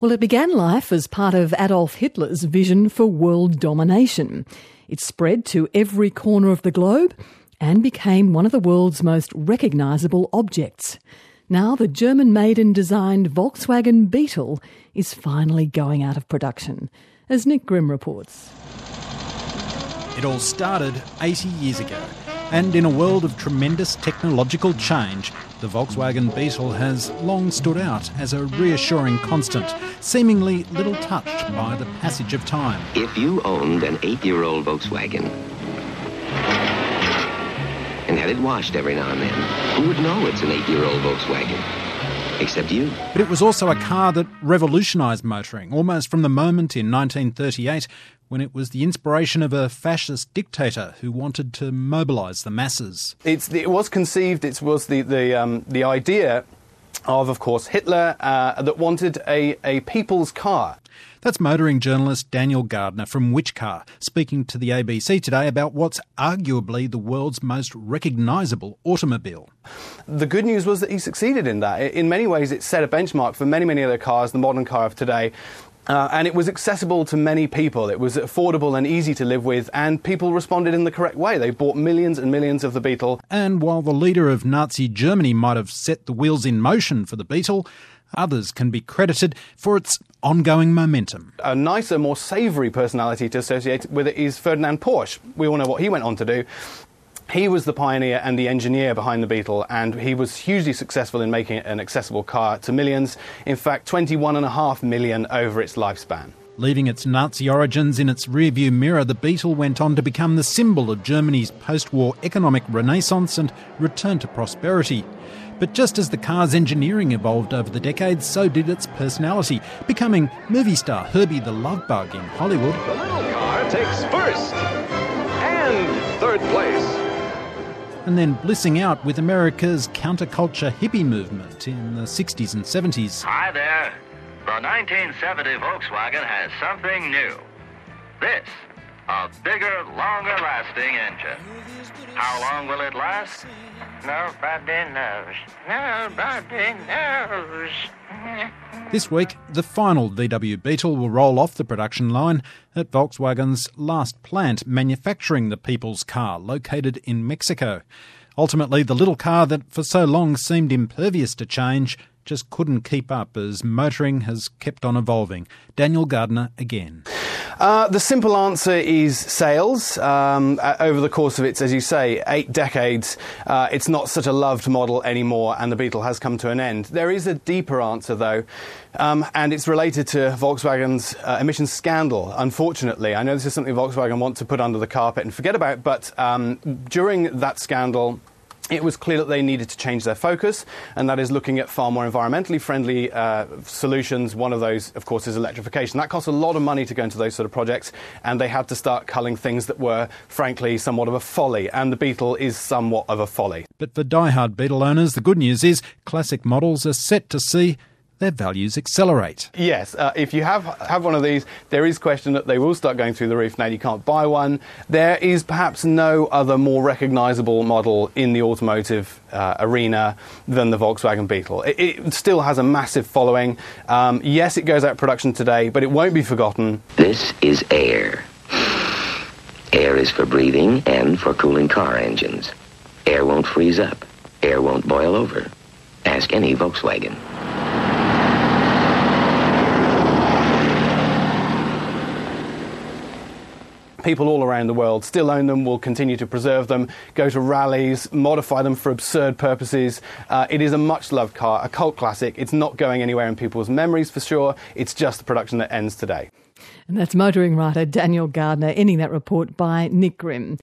Well, it began life as part of Adolf Hitler's vision for world domination. It spread to every corner of the globe and became one of the world's most recognisable objects. Now the German-made and designed Volkswagen Beetle is finally going out of production, as Nick Grimm reports. It all started 80 years ago, and in a world of tremendous technological change, the Volkswagen Beetle has long stood out as a reassuring constant, seemingly little touched by the passage of time. If you owned an 8-year-old Volkswagen and had it washed every now and then, who would know it's an 8-year-old Volkswagen? Except you. But it was also a car that revolutionised motoring, almost from the moment in 1938 when it was the inspiration of a fascist dictator who wanted to mobilise the masses. It was conceived, it was the idea of course, Hitler that wanted a people's car. That's motoring journalist Daniel Gardner from Which Car, speaking to the ABC today about what's arguably the world's most recognisable automobile. The good news was that he succeeded in that. In many ways, it set a benchmark for many, many other cars, the modern car of today. And it was accessible to many people. It was affordable and easy to live with, and people responded in the correct way. They bought millions and millions of the Beetle. And while the leader of Nazi Germany might have set the wheels in motion for the Beetle, others can be credited for its ongoing momentum. A nicer, more savoury personality to associate with it is Ferdinand Porsche. We all know what he went on to do. He was the pioneer and the engineer behind the Beetle, and he was hugely successful in making it an accessible car to millions. In fact, 21.5 million over its lifespan. Leaving its Nazi origins in its rearview mirror, the Beetle went on to become the symbol of Germany's post-war economic renaissance and return to prosperity. But just as the car's engineering evolved over the decades, so did its personality, becoming movie star Herbie the Love Bug in Hollywood. The little car takes first and third place. And then blissing out with America's counterculture hippie movement in the 60s and 70s. Hi there. The 1970 Volkswagen has something new. This, a bigger, longer-lasting engine. How long will it last? Nobody knows. Nobody knows. This week, the final VW Beetle will roll off the production line at Volkswagen's last plant manufacturing the people's car, located in Mexico. Ultimately, the little car that for so long seemed impervious to change just couldn't keep up as motoring has kept on evolving. Daniel Gardner again. The simple answer is sales. Over the course of its, as you say, 8 decades, it's not such a loved model anymore, and the Beetle has come to an end. There is a deeper answer, though, and it's related to Volkswagen's emissions scandal, unfortunately. I know this is something Volkswagen want to put under the carpet and forget about, but during that scandal, it was clear that they needed to change their focus, and that is looking at far more environmentally friendly solutions. One of those, of course, is electrification. That costs a lot of money to go into those sort of projects, and they had to start culling things that were, frankly, somewhat of a folly, and the Beetle is somewhat of a folly. But for die-hard Beetle owners, the good news is classic models are set to see their values accelerate. Yes, if you have one of these, there is question that they will start going through the roof now. You can't buy one. There is perhaps no other more recognisable model in the automotive arena than the Volkswagen Beetle. It still has a massive following. Yes, it goes out of production today, but it won't be forgotten. This is air. Air is for breathing and for cooling car engines. Air won't freeze up. Air won't boil over. Ask any Volkswagen. People all around the world still own them, will continue to preserve them, go to rallies, modify them for absurd purposes. It is a much-loved car, a cult classic. It's not going anywhere in people's memories for sure. It's just the production that ends today. And that's motoring writer Daniel Gardner, ending that report by Nick Grimm.